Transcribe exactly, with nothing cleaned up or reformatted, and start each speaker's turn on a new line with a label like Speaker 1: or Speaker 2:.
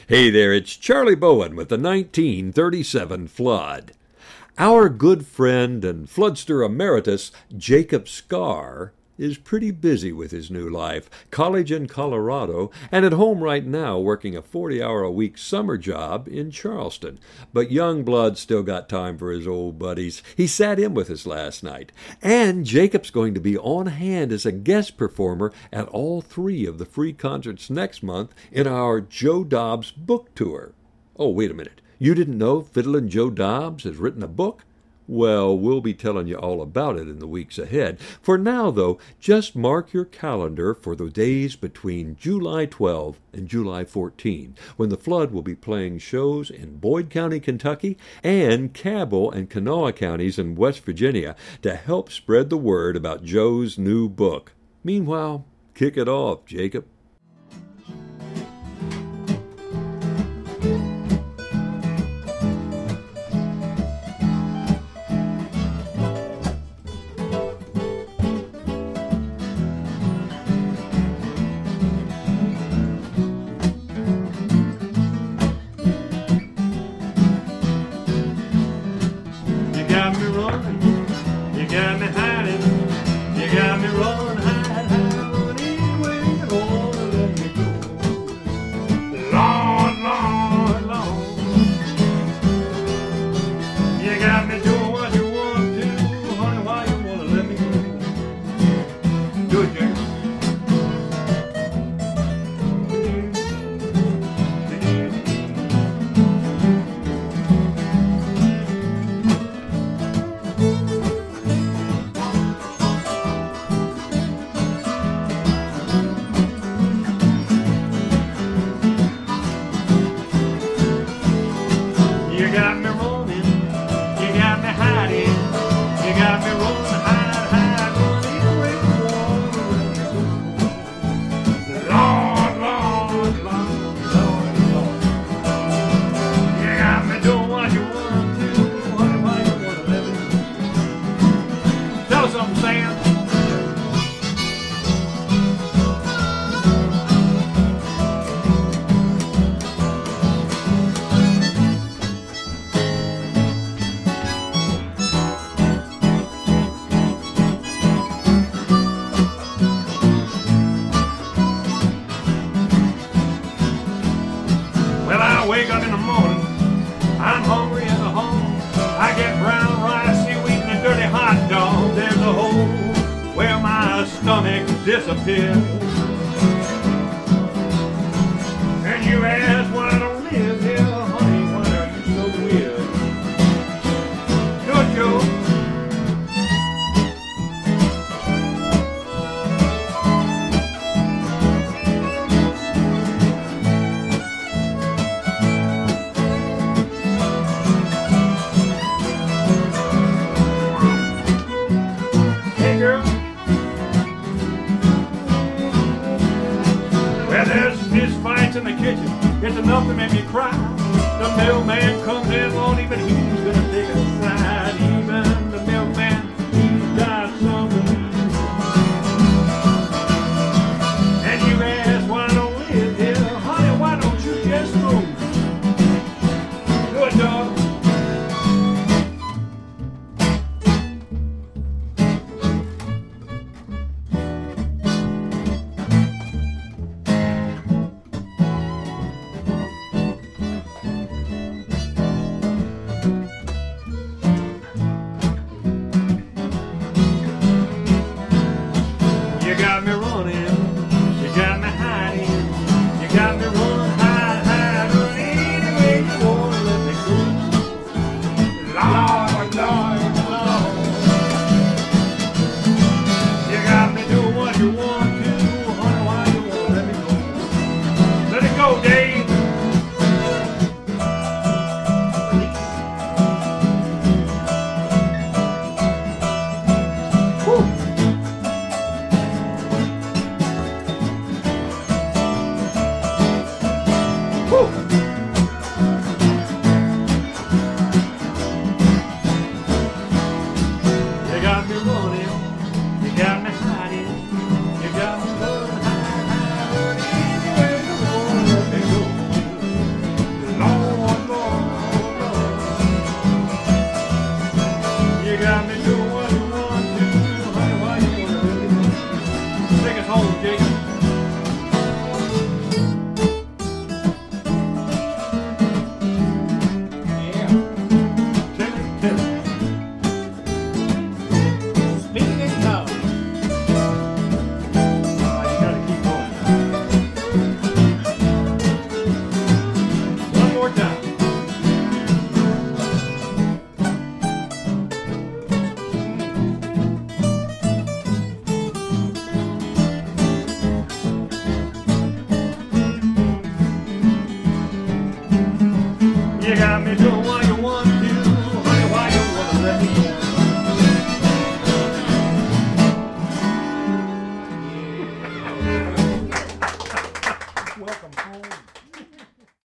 Speaker 1: Hey there, it's Charlie Bowen with the nineteen thirty-seven flood. Our good friend and floodster emeritus, Jacob Scar, is pretty busy with his new life, college in Colorado, and at home right now working a forty-hour-a-week summer job in Charleston. But young blood still got time for his old buddies. He sat in with us last night. And Jacob's going to be on hand as a guest performer at all three of the free concerts next month in our Joe Dobbs book tour. Oh, wait a minute. You didn't know Fiddlin' Joe Dobbs has written a book? Well, we'll be telling you all about it in the weeks ahead. For now, though, just mark your calendar for the days between July twelfth and July fourteenth, when the Flood will be playing shows in Boyd County, Kentucky, and Cabell and Kanawha counties in West Virginia to help spread the word about Joe's new book. Meanwhile, kick it off, Jacob.
Speaker 2: Disappear. And you ask why I don't live here, honey, why are you so weird? Good Joe. Hey girl. In the kitchen, it's enough to make me cry. The mailman comes in, won't even he's gonna take a side. Even the mailman, he's got something. And you ask why I don't live here, honey, why don't you just move? Good dog. You got me doing